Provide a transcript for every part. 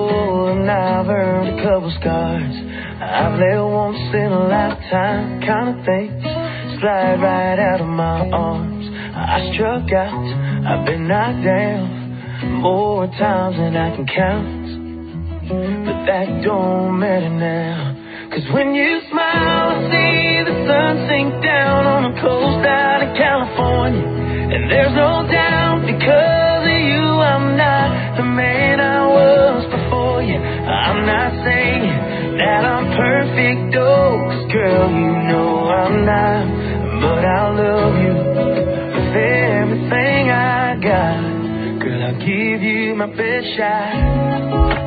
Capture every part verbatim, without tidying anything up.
Oh, and I've earned a couple scars. I've let once in a lifetime kind of things slide right out of my arms. I struck out, I've been knocked down more times than I can count, but that don't matter now. Cause when you smile, I see the sun sink down on the coast out of California. And there's no doubt, because of you, I'm not the man I was before you. I'm not saying that I'm perfect, oh, cause girl, you know I'm not. But I'll love you with everything I got. Girl, I'll give you my best shot.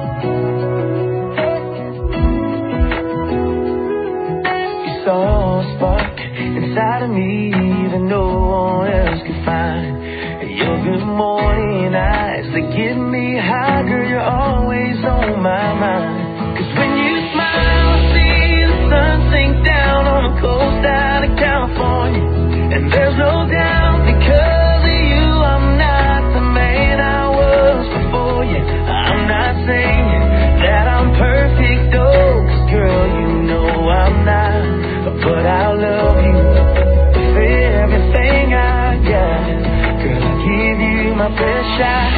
Saw a spark inside of me that no one else could find. Your good morning eyes, they get me high. Girl, you're always on my mind. Cause when you smile, I see the sun sink down on the coast out of California. And there's no doubt, because of you, I'm not the man I was before you. I'm not saying that I'm perfect, oh, cause girl, you know I'm not. But I'll love you with everything I got. Girl, I'll give you my best shot.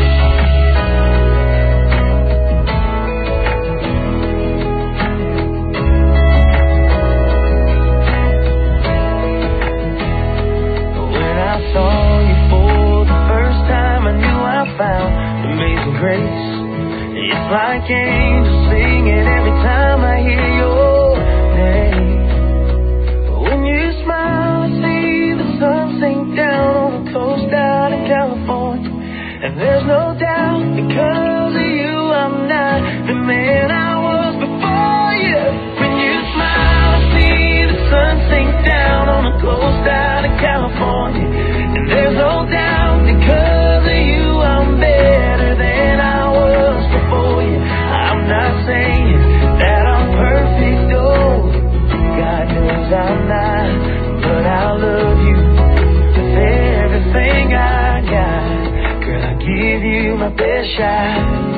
When I saw you for the first time, I knew I found amazing grace. It's like angels singing every time I hear your name. Smile, I see the sun sink down on the coast out in California. And there's no doubt, because of you, I'm not the man I was before you. When you smile, I see the sun sink down on the coast out in California. And there's no doubt, because of you, I'm better than I was before you. I'm not saying that I'm perfect, oh, God knows I'm not. But I'll love you with everything I got. Girl, I'll give you my best shot.